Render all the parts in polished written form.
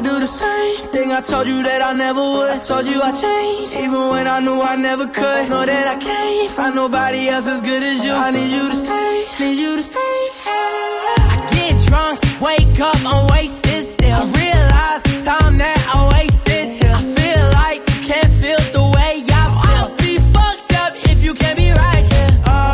do the same thing I told you that I never would. I told you I changed, even when I knew I never could. Know that I can't find nobody else as good as you. I need you to stay, need you to stay. I get drunk, wake up, I'm wasted still. I realize the time that I wasted here. I feel like you can't feel the way I feel. I'll be fucked up if you can't be right here.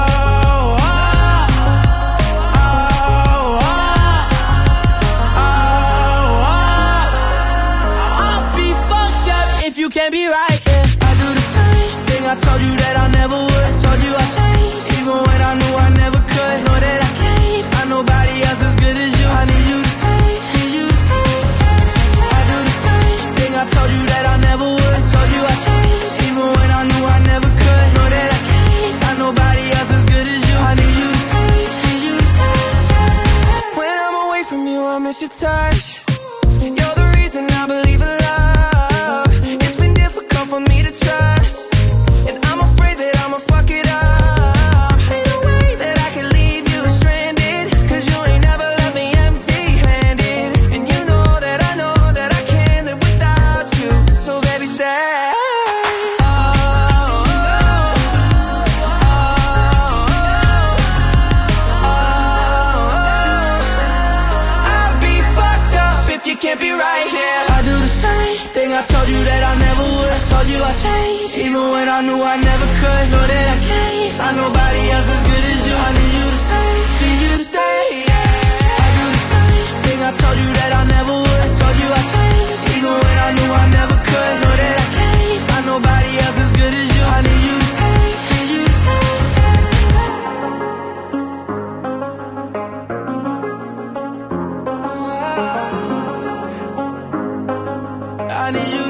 You can't be right, yeah. I do the same thing I told you that I never would. I told you I changed, even when I knew I never could. Know that I can't find nobody else as good as you. I need you to stay, need you to stay. I do the same thing I told you that I never would. I told you I changed, even when I knew I never could. Know that I can't find nobody else as good as you. I need you to stay, need you to stay. When I'm away from you, I miss your touch. You're the reason I believe in love. For me to trust, and I'm afraid that I'ma fuck it up. Ain't no way that I can leave you stranded, cause you ain't never left me empty-handed. And you know that I can't live without you. So baby, stay. I'll be fucked up if you can't be right here. I do the same thing I told you that I never would. I told you I changed, even when I knew I never could. Know that I can't find nobody else as good as you. I need you to stay, need you to stay, yeah. I do the same thing I told you that I never would. I told you I changed, even when I knew I never could. Know that I can't find nobody else as good as you. I need you to stay, need you to stay. I need you.